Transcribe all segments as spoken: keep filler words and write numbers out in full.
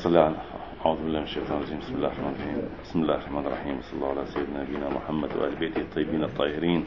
صلى على أعوذ بالله من الشيطان الرجيم. بسم الله الرحمن الرحيم. بسم الله الرحمن الرحيم. صلى الله على سيدنا نبينا محمد وآل بيته الطيبين الطاهرين.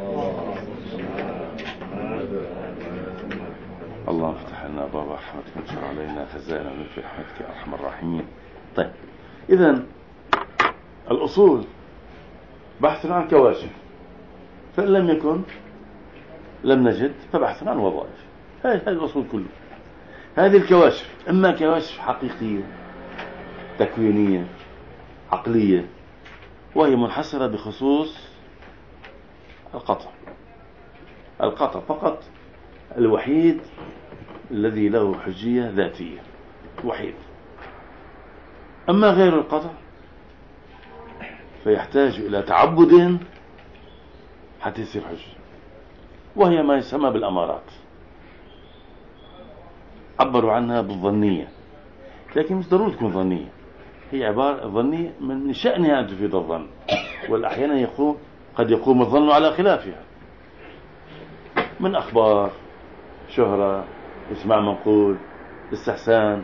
اللهم افتح لنا باب رحمتك وانشر علينا خزائن من في رحمتك يا أرحم الراحمين. طيب، إذن الأصول بحث عن كواشف، فإن لم يكن لم نجد فبحث عن وظائف. هذه الأصول كله. هذه الكواشف إما كواشف حقيقية تكوينية عقلية، وهي منحصرة بخصوص القطع القطع فقط، الوحيد الذي له حجية ذاتية وحيد. أما غير القطع فيحتاج إلى تعبد حتى يصير حجة، وهي ما يسمى بالأمارات. عبروا عنها بالظنية، لكن مش ضروري تكون ظنية. هي عبارة ظنية من شأنها أن تفيد الظن، والأحيانا يقوم قد يقوم الظن على خلافها، من أخبار، شهرة، اسماع منقول، استحسان،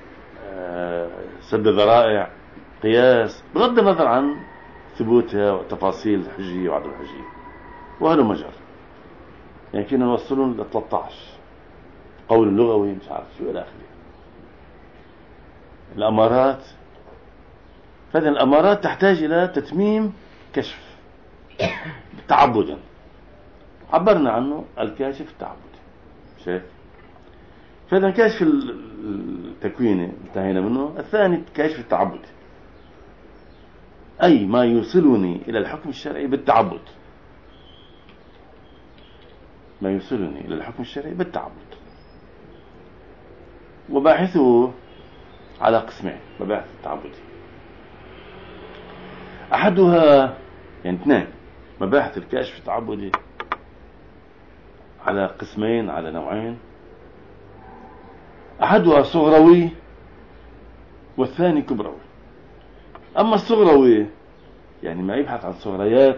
سد ذرائع، قياس، بغض النظر عن ثبوتها وتفاصيل الحجية وعدم الحجية، وهذا مجر. يعني فينا نوصلون ل ثلاثة عشر قول اللغوي مش عارف شو إلى آخره. الأمارات، فإذن الأمارات تحتاج إلى تتميم كشف تعبدا، عبرنا عنه الكاشف التعبدي. شايف؟ فإذن كاشف التكويني انتهينا منه. الثاني كاشف التعبدي، أي ما يوصلني إلى الحكم الشرعي بالتعبد، ما يوصلني إلى الحكم الشرعي بالتعبد. وباحثه على قسمين مباحث التعبدي. أحدها يعني اثنين مباحث الكاشف التعبدي على قسمين، على نوعين. أحدها صغروي والثاني كبروي. أما الصغروي يعني ما يبحث عن صغريات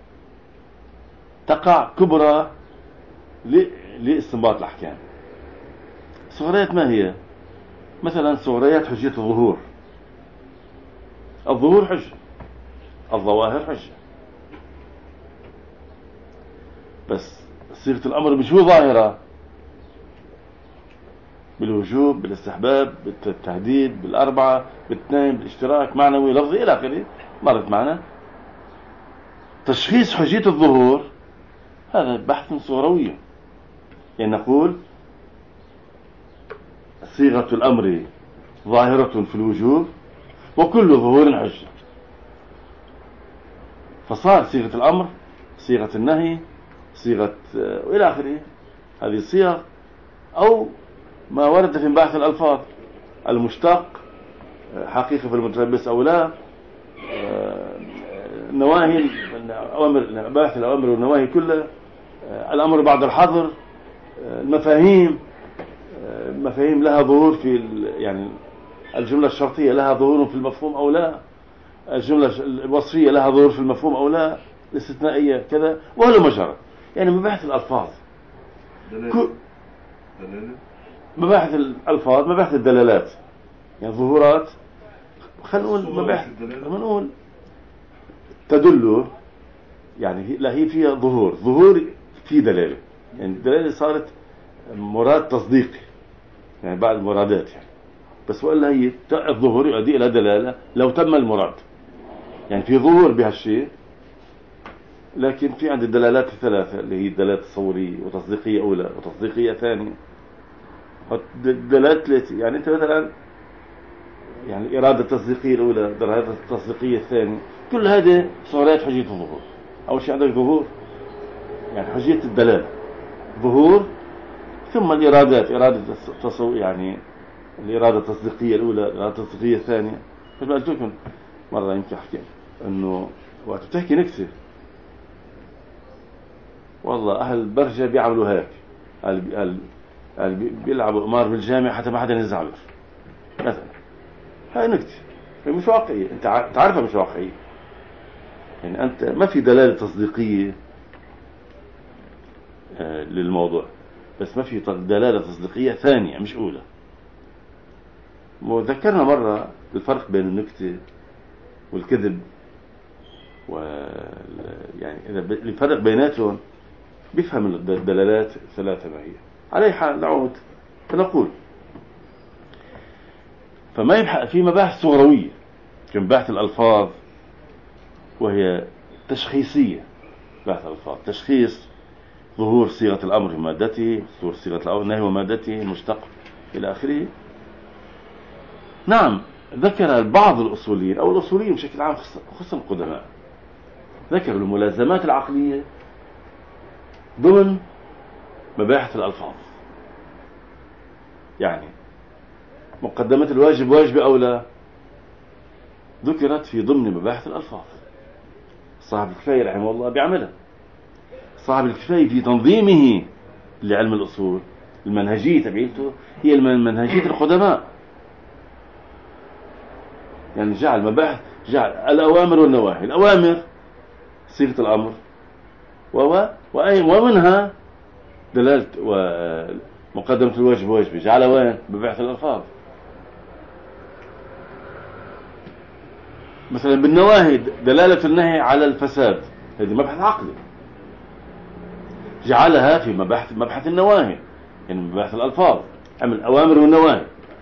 تقع كبرى لاستنباط الأحكام. صغريات ما هي؟ مثلا صغريات حجية الظهور. الظهور حجة، الظواهر حجة، بس صيغة الأمر بشو ظاهرة؟ بالوجوب، بالاستحباب، بالتهديد، بالأربعة، بالاثنين، بالاشتراك معنوي لفظي إلى آخره مرت معنا. تشخيص حجية الظهور هذا بحث صغروي، يعني نقول صيغة الأمر ظاهرة في الوجوب وكل ظهور حجة، فصار صيغة الأمر، صيغة النهي، صيغة وإلى آخره. هذه الصيغ أو ما ورد في بحث الألفاظ، المشتق حقيقة في المتلبس أو لا، نواهي الأوامر، بحث الأوامر والنواهي كلها، الأمر بعد الحظر، المفاهيم، مفاهيم لها ظهور في يعني الجملة الشرطية لها ظهور في المفهوم أو لا، الجملة الوصفية لها ظهور في المفهوم أو لا، الاستثنائية كذا، وهذا مجرد يعني مباحث الألفاظ. كل مباحث الألفاظ، مباحث الدلالات، يعني ظهورات. خلينا نقول مباحث، نقول تدل، يعني لا هي فيها ظهور، ظهور في دلالة، يعني الدلالة صارت مراد تصديقي يعني بعد المرادات يعني، بس وإلا هي الظهور يؤدي إلى دلالة لو تم المراد. يعني في ظهور بهالشيء، لكن في عند الدلالات الثلاثة اللي هي الدلالات التصورية وتصديقية أولى وتصديقية ثانية. الدلالات ثلاثة، يعني أنت مثلا يعني الإرادة التصديقية الأولى، الدلالات التصديقية الثانية، كل هذه صورات حجية الظهور. أول شيء عندك ظهور يعني حجية الدلالة، ظهور، ثم الإرادات، إرادة التصور يعني الإرادة التصديقية الأولى، الإرادة التصديقية الثانية. مثل ما قلت لكم مرة يمكن أحكي إنه وقت بتحكي نكتة، والله أهل برجة بيعملوا هيك، أهل أهل بيلعبوا قمار بالجامع حتى ما حدا يزعل مثلا. هاي نكتة، هي مش واقعية، أنت تعرفها مش واقعية. يعني أنت ما في دلالة تصديقية للموضوع، بس ما في دلالة تصديقية ثانية مش أولى. وذكرنا مرة الفرق بين النكتة والكذب، و يعني إذا الفرق بيناتهم بيفهم الدلالات الثلاثة ما هي. على حال نعود فنقول فما يبحث في مباحث صغروية كمباحث الألفاظ، وهي تشخيصية. بحث الألفاظ تشخيص ظهور صيغة الأمر ومادته، ظهور صيغة الأمر النهي ومادته، المشتق إلى آخره. نعم ذكر بعض الأصوليين أو الأصوليين بشكل عام خصوصا القدماء ذكروا الملازمات العقلية ضمن مباحث الألفاظ. يعني مقدمة الواجب واجب أو لا ذكرت في ضمن مباحث الألفاظ. صاحب الكفاية رحمه الله بيعملها. صاحب الكفاية في تنظيمه لعلم الأصول المنهجية تبعيته هي منهجية القدماء، يعني جعل مباحث جعل الأوامر والنواهي. الأوامر صيغة الأمر ومنها دلالة ومقدمة الواجب واجب جعل وين ببحث الألفاظ. مثلا بالنواهي دلالة النهي على الفساد، هذه مبحث عقلي جعلها في مبحث مبحث النواهي، يعني مبحث الألفاظ عمل الأوامر والنواهي.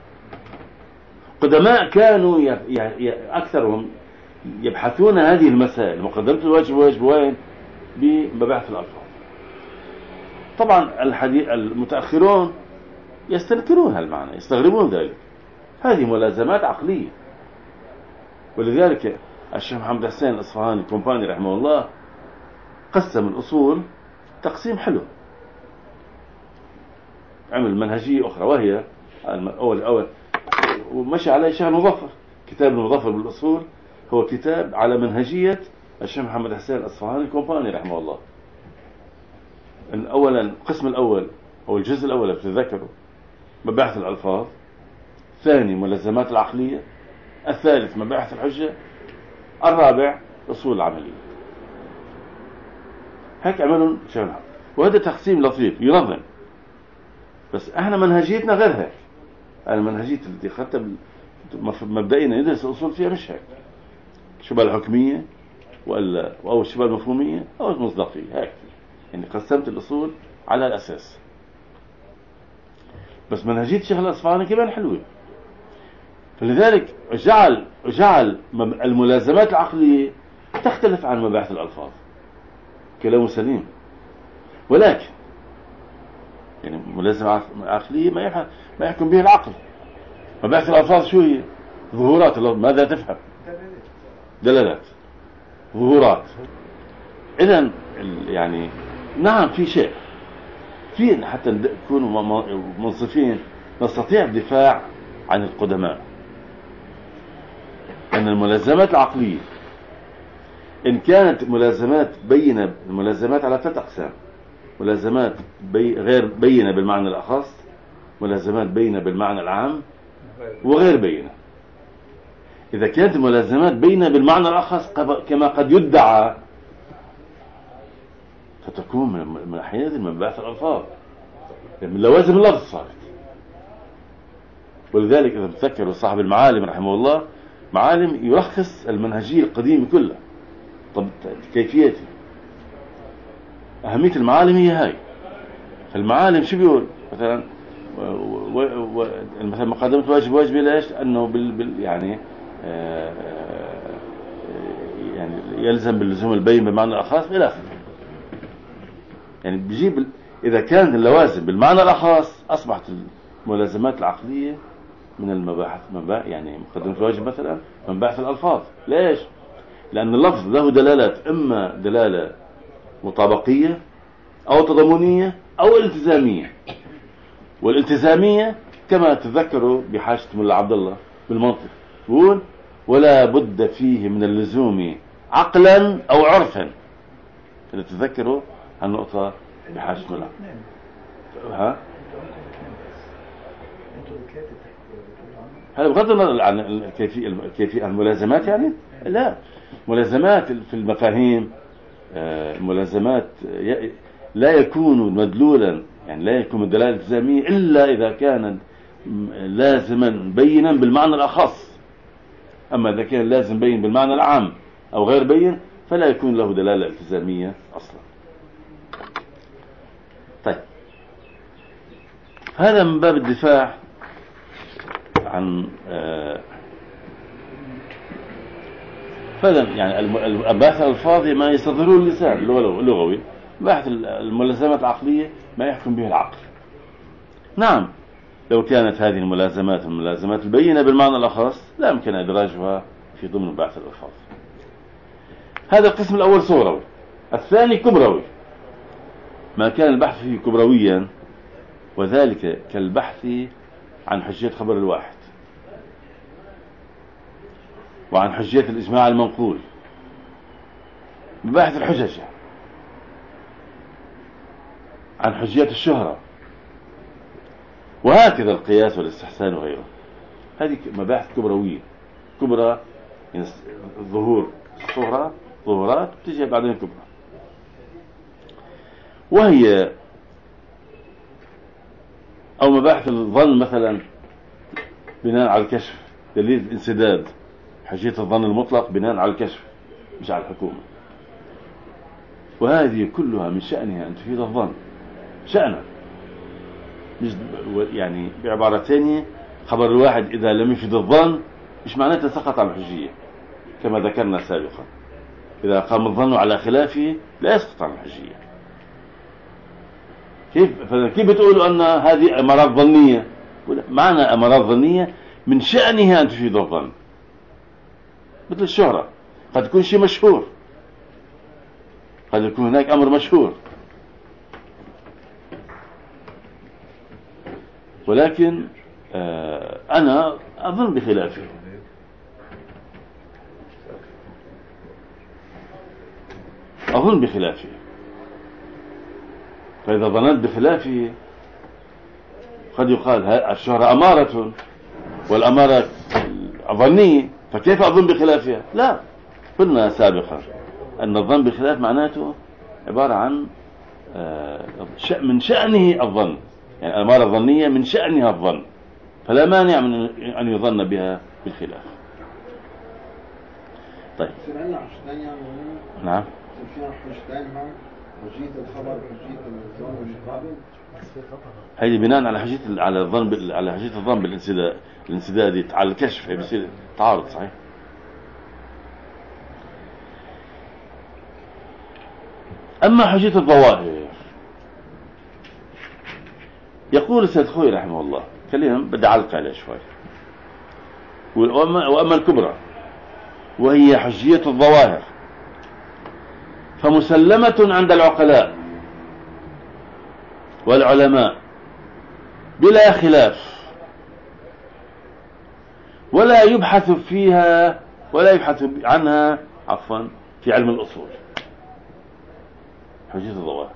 قدماء كانوا ي... ي... أكثرهم يبحثون هذه المسائل مقدمة الواجب واجب وين بمباحث الألفاظ. طبعا الحديث المتأخرون يستنكرون هالمعنى، يستغربون ذلك. هذه ملازمات عقلية. ولذلك الشيخ محمد حسين الأصفهاني الكومباني رحمه الله قسم الأصول تقسيم حلو، عمل منهجية أخرى وهي أول أول ومشي عليه الشيخ المظفر. كتاب المظفر بالأصول هو كتاب على منهجية الشيخ محمد حسين الأصفهاني الكومباني رحمه الله. أولا القسم الأول أو الجزء الأول بتذكروا مباحث الألفاظ، ثاني ملازمات العقلية، الثالث مباحث الحجة، الرابع أصول العملية. هيك عملوا شيخنا، وهذا تقسيم لطيف ينظم. بس احنا منهجيتنا غير هيك. انا منهجية اللي اخذتها مبدئيا ندرس الاصول فيها مش هيك، شبه الحكمية ولا او الشبه المفهومية او المصداقية. هيك يعني قسمت الاصول على الاساس. بس منهجية الشيخ الأصفهاني كمان حلوة، فلذلك جعل جعل الملازمات العقلية تختلف عن مباحث الألفاظ. كلامه سليم، ولكن يعني ملازمة عقلية ما يحكم ما يحكم به العقل. مباحث الألفاظ شو هي؟ ظهورات. ماذا تفهم؟ دلالات، ظهورات. إذن يعني نعم في شيء في حتى نكونوا منصفين نستطيع الدفاع عن القدماء أن الملازمات العقلية إن كانت ملازمات بينة. الملازمات على ثلاث أقسام: ملازمات بي غير بينة بالمعنى الأخص، ملازمات بينة بالمعنى العام، وغير بينة. إذا كانت الملازمات بينة بالمعنى الأخص كما قد يدعى فتكون من حينئذ من مباحث الألفاظ، من لوازم اللفظ صارت. ولذلك إذا تذكروا صاحب المعالم رحمه الله معالم يلخص المنهجية القديمة كلها. طب كيفيتها أهمية المعالم هي هاي. فالمعالم شو بيقول مثلا و... و... مثلا مقدمة واجب واجب ليش؟ أنه بال... بال... يعني آه... يعني يلزم باللزوم البين بمعنى الأخص إلى آخره. يعني بيجيب ال... إذا كانت اللوازم بالمعنى الأخص أصبحت الملازمات العقلية من المباحث مبا... يعني مقدمة الواجب مثلا من مباحث الألفاظ. ليش؟ لأن اللفظ له دلالات، إما دلالة مطابقية أو تضمنية أو التزامية. والالتزامية كما تذكروا بحاجة ملا عبد الله بالمنطق يقول ولا بد فيه من اللزوم عقلا أو عرفا. إذا تذكروا هالنقطة بحاجة ملا ها هذا بغض النظر عن الكيفية الكيفية الملازمات. يعني لا، ملازمات في المفاهيم ملازمات لا يكون مدلولا، يعني لا يكون الدلالة الالتزامية إلا إذا كانت لازما بينا بالمعنى الأخص. أما إذا كان لازم بين بالمعنى العام أو غير بين فلا يكون له دلالة التزامية أصلا. طيب، هذا من باب الدفاع عن آه فلا يعني البحث الألفاظي ما يصدره اللسان اللغوي، بحث الملازمات العقلية ما يحكم به العقل. نعم، لو كانت هذه الملازمات الملازمات البينة بالمعنى الأخص لا يمكن إدراجها في ضمن بحث الألفاظ. هذا القسم الأول صغروي. الثاني كبروي، ما كان البحث فيه كبرويا، وذلك كالبحث عن حجية خبر الواحد، وعن حجية الإجماع المنقول، ببحث الحجج، عن حجية الشهرة، وهكذا القياس والاستحسان وغيره. هذه مباحث كبروية كبرى، يعني الظهور صغرى ظهورات تجي بعدين كبرى. وهي أو مباحث الظن مثلا بناء على الكشف، دليل الانسداد، حجية الظن المطلق بناء على الكشف مش على الحكومة. وهذه كلها من شأنها أن تفيد الظن شأنها، مش يعني بعبارة ثانية خبر الواحد إذا لم يفيد الظن مش معناته سقط عن الحجية، كما ذكرنا سابقا. إذا قام الظن على خلافه لا يسقط عن الحجية. كيف كيف بتقولوا أن هذه أمارات ظنية؟ معنى أمارات ظنية من شأنها أن تفيد الظن، مثل الشهرة، قد يكون شيء مشهور، قد يكون هناك أمر مشهور، ولكن آه أنا أظن بخلافه. أظن بخلافه، فإذا ظننت بخلافه قد يقال الشهرة أمارة والأمارة ظنية، فكيف أظن بخلافها؟ لا، قلنا سابقا أن الظن بخلاف معناته عبارة عن من شأنه الظن، يعني الأمارة الظنية من شأنها الظن، فلا مانع من أن يظن بها بالخلاف. طيب، نعم، هذه بناء على حجية على الظن على حجية الظن بالانسداد، الانسداد على الكشف بيصير تعارض. صحيح. أما حجية الظواهر، يقول السيد خوي رحمه الله، خلينا بدي أعلق عليه شوي. وأما الكبرى وهي حجية الظواهر فمسلمة عند العقلاء والعلماء بلا خلاف، ولا يبحث فيها ولا يبحث عنها عفوا في علم الأصول. حجية الظواهر،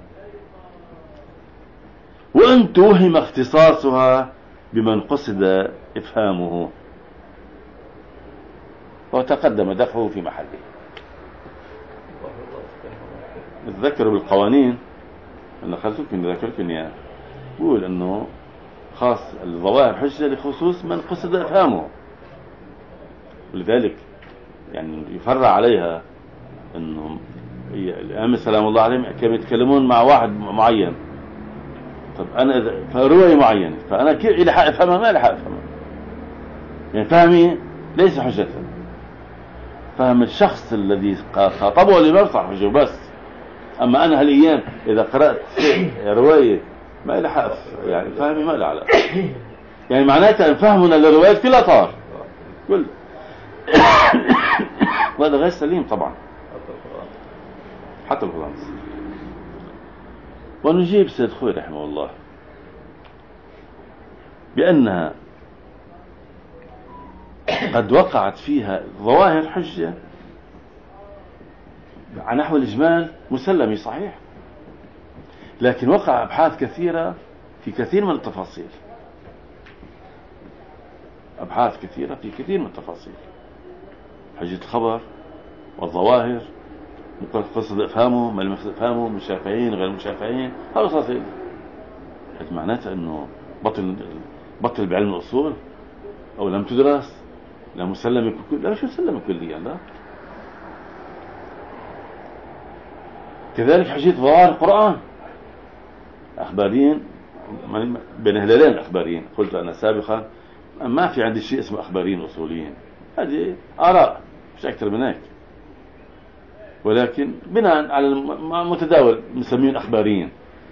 وأن توهم اختصاصها بمن قصد إفهامه، وتقدم دفعه في محله. نتذكر بالقوانين أنا خلتكم ذكرتكم يعني بقول أنه خاص الظواهر حجة لخصوص من قصد إفهامه، ولذلك يعني يفرع عليها أنهم الأئمة سلام الله عليهم كانوا يتكلمون مع واحد معين. طب أنا إذا فرواية معينة فأنا كيف إلى حق أفهمها؟ ما إلى حق أفهمها، يعني فهمي ليس حجة. فهم الشخص الذي خاطبه الإمام صح حجة بس. أما أنا هالأيام إذا قرأت رواية ما إلى حق يعني فهمي ما إلى علاقة، يعني معناتها أن فهمنا للروايات كلها طار كل وهذا غير سليم طبعا، حتى القرآن. ونجيب سيد خوي رحمه الله بأنها قد وقعت فيها ظواهر حجة عن نحو الإجمال مسلمي صحيح، لكن وقع أبحاث كثيرة في كثير من التفاصيل، أبحاث كثيرة في كثير من التفاصيل، حجة الخبر والظواهر، قصد إفهامه ما المقصد إفهامه، مشافعين غير مشافعين، هذا تفاصيل. معناته أنه بطل بطل بعلم الأصول أو لم تدرس، لا مسلمة كل لا مش مسلمة كليا لا. كذلك حجية ظواهر القرآن، أخباريين بين هلالين الأخباريين، قلت أنا سابقا ما في عندي شيء اسمه أخباريين أصوليين، هذه آراء مش أكثر من هيك، ولكن بناء على المتداول مسمين أخباريين.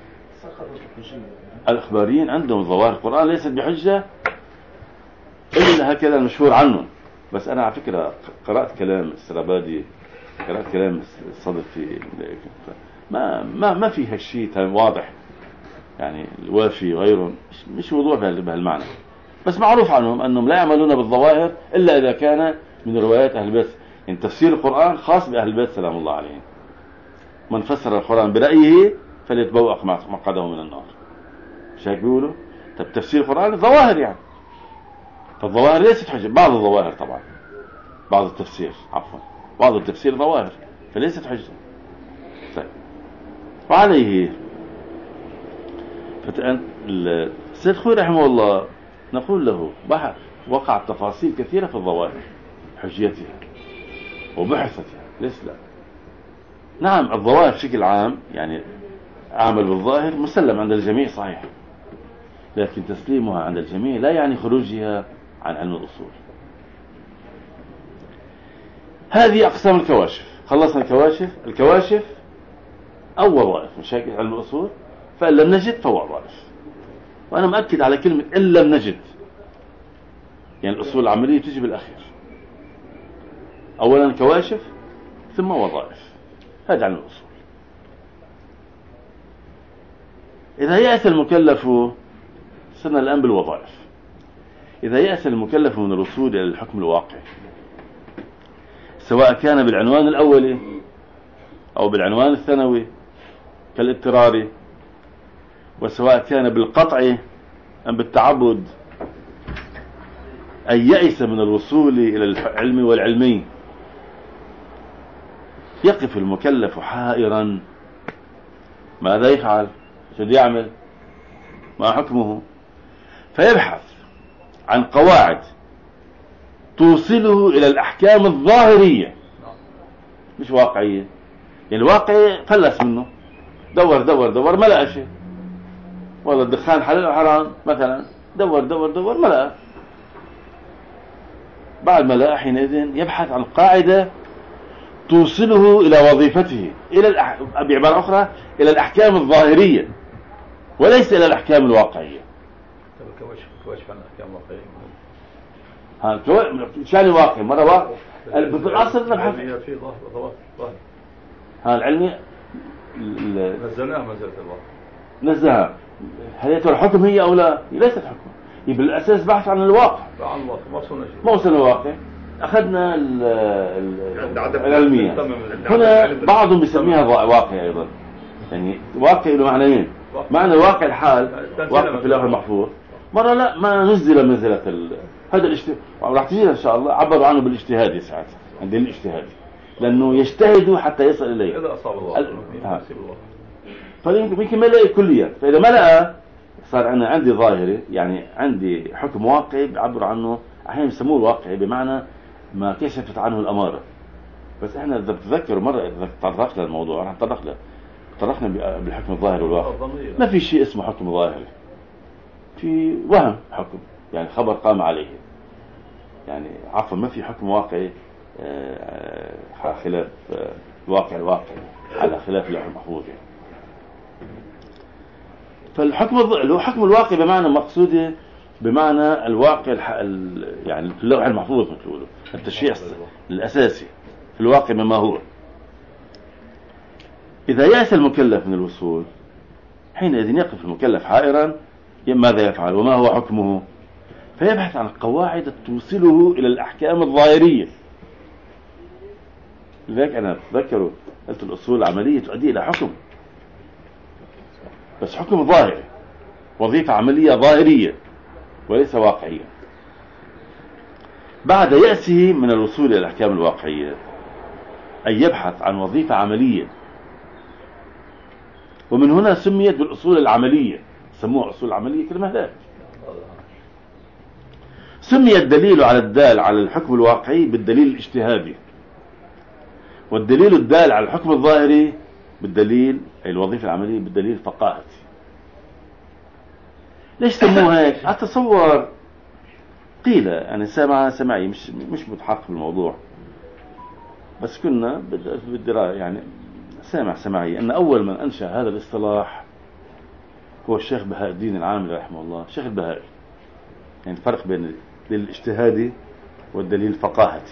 الأخباريين عندهم ظواهر القرآن ليست بحجة إلا هكذا المشهور عنهم. بس أنا على فكرة قرأت كلام السرابادي، قرأت كلام الصدفي، ما ما ما في هالشيء واضح يعني الوافي وغيره مش وضوح بهالمعنى. بس معروف عنهم أنهم لا يعملون بالظواهر إلا إذا كان من روايات أهل البيت، يعني تفسير القرآن خاص بأهل البيت سلام الله عليهم. من فسر القرآن برأيه فليتبوأ مقعده من النار، مش هيك بيقولوا؟ طب تفسير القرآن ظواهر يعني، فالظواهر ليست حجة. بعض الظواهر طبعا، بعض التفسير عفوا بعض التفسير ظواهر فليست حجة. طيب وعليه فتأن السيد خوي رحمه الله نقول له بحث وقع تفاصيل كثيرة في الظواهر حجيتها وبحثتها، ليش لا؟ نعم الظواهر بشكل عام يعني عمل بالظاهر مسلم عند الجميع صحيح، لكن تسليمها عند الجميع لا يعني خروجها عن علم الأصول. هذه أقسام الكواشف. خلصنا الكواشف. الكواشف أو وظائف مشاكل علم الأصول، فإن لم نجد فهو وظائف. وأنا مؤكد على كلمة إن لم نجد، يعني الأصول العملية تجي بالأخير، أولا كواشف ثم وظائف، هذا علم الأصول. إذا يأس المكلف، صرنا الآن بالوظائف. إذا يأس المكلف من الوصول إلى الحكم الواقعي، سواء كان بالعنوان الأولي أو بالعنوان الثانوي كالاضطراري، وسواء كان بالقطع أم بالتعبد، أن يأس من الوصول إلى العلم والعلمي، يقف المكلف حائرا ماذا يفعل، شو يعمل، ما حكمه، فيبحث عن قواعد توصله إلى الأحكام الظاهرية مش واقعية. يعني الواقعي فلس منه، دور دور دور ما لقى شيء، والله الدخان حلال وحرام مثلا، دور دور دور ما لقى. بعد ما لقى حينئذ يبحث عن قاعدة توصله إلى وظيفته، إلى الأح... بعبارة أخرى إلى الأحكام الظاهرية وليس إلى الأحكام الواقعية. طب الكواشف الكواشف عن الأحكام الواقعية. ها الكو... شان واقعي مرة واقع بالأصل نبحث في ظاهر ظاهر ظاهر. ها العلمي ال... نزلناها منزلة الواقع. نزلها، هل يا ترى حكم هي أو لا؟ ليست حكم، يبقى بالأساس بحث عن الواقع. عن الواقع ما وصلنا شيء. ما وصلنا الواقع. أخذنا العلمية. هنا بعضهم بيسميها واقع أيضا، يعني واقع له معنيين، معنى الواقع الحال واقع في اللوح المحفوظ، مرة لا ما نزل منزلة ال... هذا الاجتهاد، وراح تجينا إن شاء الله عبروا عنه بالاجتهاد ساعات عند الاجتهاد، لأنه يجتهد حتى يصل إليه. إذا أصاب الواقع ال... فيمكن ما يلاقي كليا، فإذا ما لقى صار أنا عندي ظاهري، يعني عندي حكم واقعي بعبر عنه، أحيانا يسموه الواقعي بمعنى ما كشفت عنه الأمارة. بس احنا اذا بتذكروا مرة اذا تطرقنا الموضوع راح تطرقنا تطرقنا بالحكم الظاهري والواقع. ما في شيء اسمه حكم ظاهري، في وهم حكم، يعني خبر قام عليه، يعني عفوا ما في حكم واقعي على خلاف الواقع الواقعي على خلاف اللوح المحفوظ. يعني فالحكم له حكم الواقع بمعنى مقصوده، بمعنى الواقع الح... ال... يعني في اللوح المحفوظ مثل تقولوا التشريع الأساسي في الواقع مما هو. إذا يأس المكلف من الوصول حينئذ يقف المكلف حائرا ماذا يفعل وما هو حكمه، فيبحث عن قواعد توصله إلى الأحكام الظاهرية. لذلك أنا أتذكر قلت الأصول العملية تؤدي إلى حكم، بس حكم ظاهري، وظيفة عملية ظاهرية وليس واقعية. بعد يأسه من الوصول إلى الأحكام الواقعية أن يبحث عن وظيفة عملية، ومن هنا سميت بالأصول العملية، سموها أصول عملية كلمة هلاك. سمي الدليل على الدال على الحكم الواقعي بالدليل الاجتهادي، والدليل الدال على الحكم الظاهري بالدليل أي الوظيفة العملية بالدليل الفقاهتي. ليش سموه هيك؟ أتصور قيل أنا سامع سمعي مش مش متحقق بالموضوع، بس كنا بالدراية يعني سامع سمعي أن أول من أنشأ هذا الاصطلاح هو الشيخ بهاء الدين العاملي رحمه الله، الشيخ البهائي. يعني الفرق بين الدليل الاجتهادي والدليل الفقاهتي.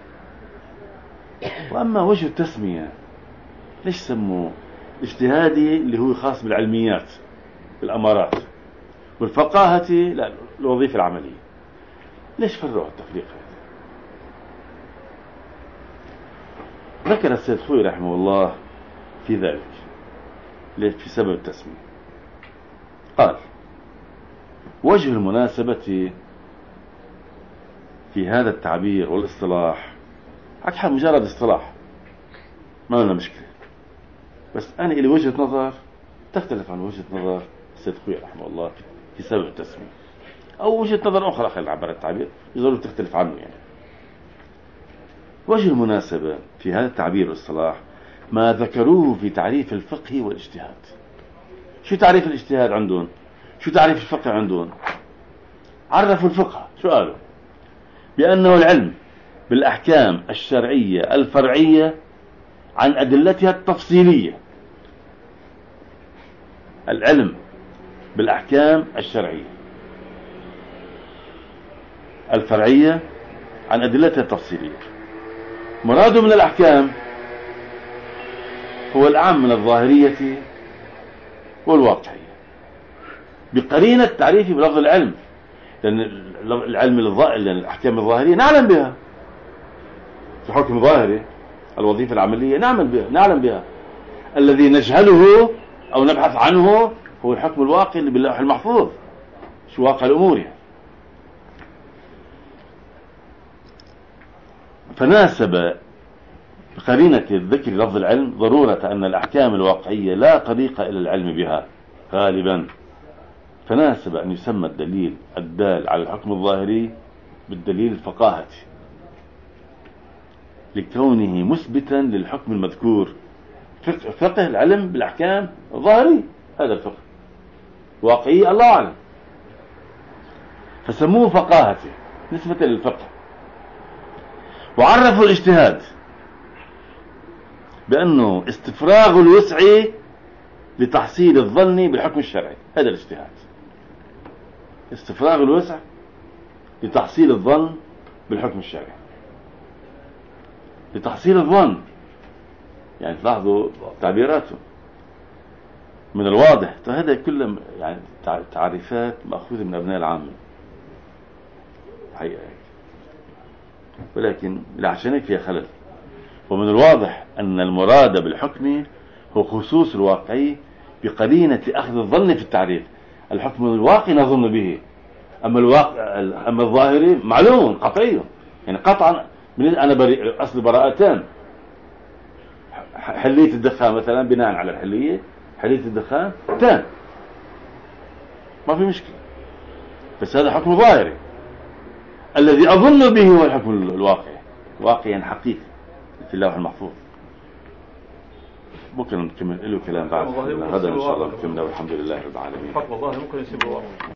وأما وجه التسمية ليش سموه الاجتهادي اللي هو خاص بالعلميات بالأمارات، والفقاهتي لا الوظيفة العملية؟ ليش فرعوا التفريق هذا؟ ذكر السيد خوي رحمه الله في ذلك ليش في سبب التسمية. قال: وجه المناسبة في هذا التعبير والاصطلاح حكي مجرد اصطلاح ما لنا مشكلة، بس أنا إلي وجهة نظر تختلف عن وجهة نظر السيد خوي رحمه الله في سبب التسمية، أو وجهة نظر أخرى خلال عبر التعبير يظل تختلف عنه. يعني وجه المناسبة في هذا التعبير والاصطلاح ما ذكروه في تعريف الفقه والاجتهاد. شو تعريف الاجتهاد عندهم؟ شو تعريف الفقه عندهم؟ عرفوا الفقه شو قالوا؟ بأنه العلم بالأحكام الشرعية الفرعية عن أدلتها التفصيلية. العلم بالأحكام الشرعية الفرعية عن أدلتها التفصيلية. مراده من الأحكام هو الأعم من الظاهرية والواقعية بقرينة تعريفي بلفظ العلم، لأن العلم الظاهر لأن الأحكام الظاهرية نعلم بها في حكم ظاهري، الوظيفة العملية نعمل بها نعلم بها. الذي نجهله أو نبحث عنه هو الحكم الواقعي اللي باللوح المحفوظ، شو واقع الأمور يعني. فناسب بقرينة الذكر لفظ العلم ضرورة أن الأحكام الواقعية لا طريق إلى العلم بها غالبا، فناسب أن يسمى الدليل الدال على الحكم الظاهري بالدليل الفقاهتي لكونه مثبتا للحكم المذكور. فقه العلم بالأحكام الظاهري هذا الفقه، واقعي الله أعلم، فسموه فقاهتي نسبة للفقه. وعرفوا الاجتهاد بأنه استفراغ الوسع لتحصيل الظن بالحكم الشرعي، هذا الاجتهاد، استفراغ الوسع لتحصيل الظن بالحكم الشرعي، لتحصيل الظن. يعني تلاحظوا تعبيراته من الواضح هذا كله يعني تعريفات مأخوذة من أبناء العامة حقيقة، ولكن عشان هيك فيها خلل. ومن الواضح أن المراد بالحكم هو خصوص الواقعي بقرينة أخذ الظن في التعريف. الحكم الواقعي نظن به، أما الواقع أما الظاهري معلوم قطعي، يعني قطعا من أنا بريء أصل براءتان. حلية الدخان مثلا بناء على الحلية حلية الدخان تام ما في مشكلة، بس هذا حكم ظاهري. الذي أظن به هو الحكم الواقعي، واقعيا حقيقي في اللوح المحفوظ. بكرة نكمل له كلام بعد هذا إن شاء الله نكمله والحمد لله رب العالمين. والله ممكن يسيب الواقع.